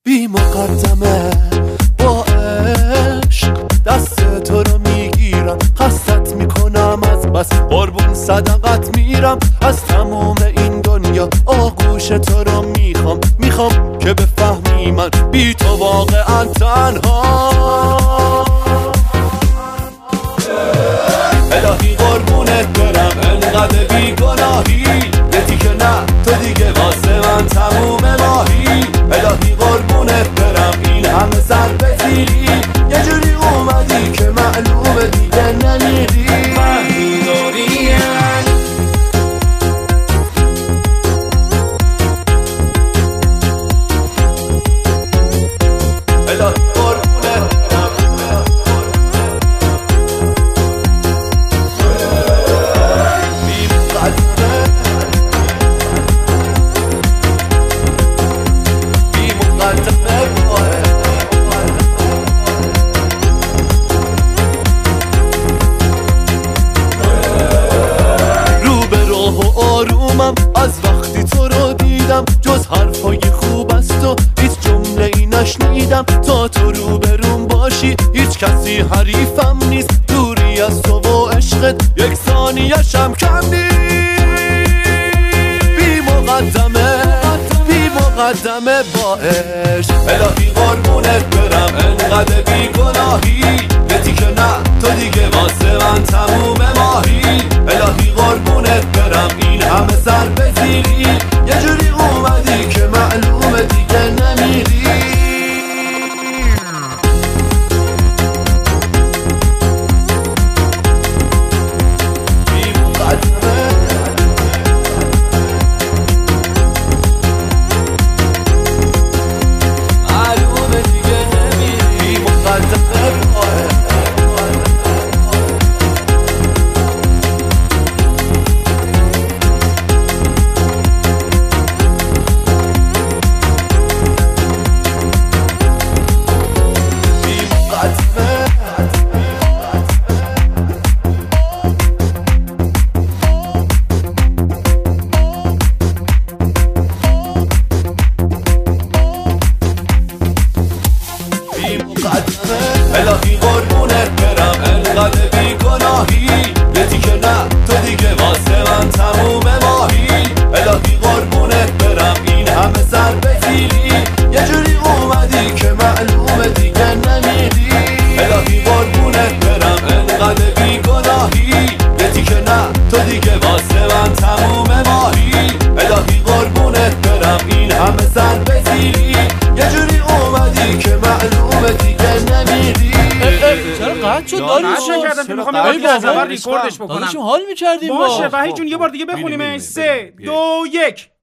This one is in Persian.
بی مقدمه با عشق دست تو رو میگیرم، حسرت میکنم از بس قربون صدقت میرم. از تموم این دنیا آغوش تو رو میخوام که بفهمی من بی تو واقعا تنها. الهی قربونت برم انقدر بی گناهی، یتی که نه تو دیگه واسه من تموم ماهی. الهی قربونت برم این همه سر بزیری، یه جوری اومدی که معلومه دیگه نمیری. از وقتی تو رو دیدم جز حرفای خوب است و هیچ جمله ای نشنیدم. تا تو روبروم باشی هیچ کسی حریفم نیست، دوری از تو و عشقت یک ثانیه‌شم کم نیست. بی مقدمه با عشق، الهی قربونت برم انقدر بی گناهی، یتی که نه تو دیگه واسه من تموم ماهی. الهی قربونت برم این همه سر بزیری، یه جوری اومدی که معلومه دیگه نمیری. الهی قربونت برم انقدر بی گناهی، یتی که نه تو دیگه واسه من تموم ماهی. الهی قربونت برم این همه سر بزیری، یه جوری اومدی که معلومه دیگه نمیری. الهی قربونت برم انقدر بی گناهی، یتی که نه تو دیگه واسه من تموم ماهی. الهی قربونت برم این همه سر بزیری، یه جوری اومدی که معلومه دیگه نمیری. چرا قطع شد داریوش؟ نکردم که میخوام یه بار دیگه ریکوردش بکنم. داداشم حال می‌کردیم باشه وحید جون یه بار دیگه بخونیم. 3 2 1